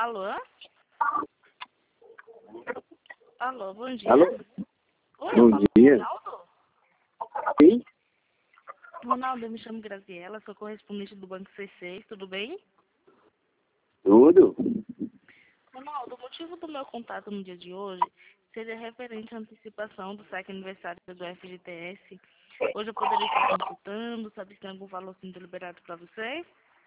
Alô? Alô, bom dia. Alô? Oi, Bom eu falo com o dia. Ronaldo? Sim? Ronaldo, eu me chamo Graziela, sou correspondente do Banco C6, tudo bem? Tudo? Ronaldo, o motivo do meu contato no dia de hoje seria referente à antecipação do saque aniversário do FGTS. Hoje eu poderia estar consultando, saber se tem algum valor sendo liberado para vocês?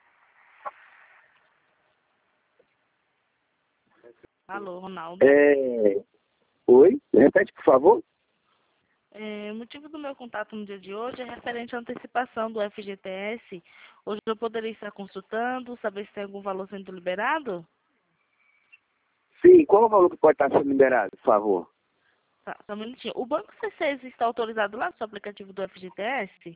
Alô, Ronaldo? Oi? Repete, por favor. O motivo do meu contato no dia de hoje é referente à antecipação do FGTS. Hoje eu poderia estar consultando, saber se tem algum valor sendo liberado? Sim, qual o valor que pode estar sendo liberado, por favor? Tá, só um minutinho. O Banco C6 está autorizado lá no seu aplicativo do FGTS?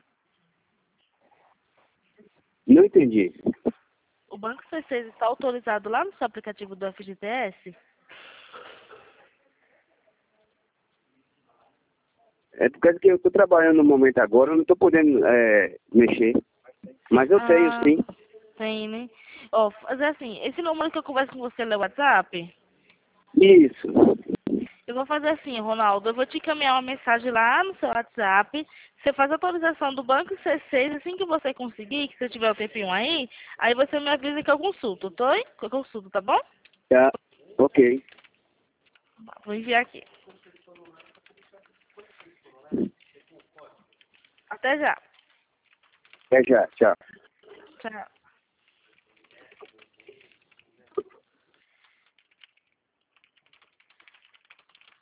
Não entendi. O Banco C6 está autorizado lá no seu aplicativo do FGTS? É por causa que eu estou trabalhando no momento agora, eu não estou podendo mexer. Mas eu tenho, Ah, sim. tem, né? Ó, fazer assim, esse número que eu converso com você é o WhatsApp? Isso. Eu vou fazer assim, Ronaldo, eu vou te encaminhar uma mensagem lá no seu WhatsApp. Você faz a atualização do Banco C6 assim que você conseguir, que você tiver o tempinho aí você me avisa que eu consulto, tá? Que eu consulto, tá bom? Tá. Ok. Vou enviar aqui. Até já. Até já. Tchau. Tchau.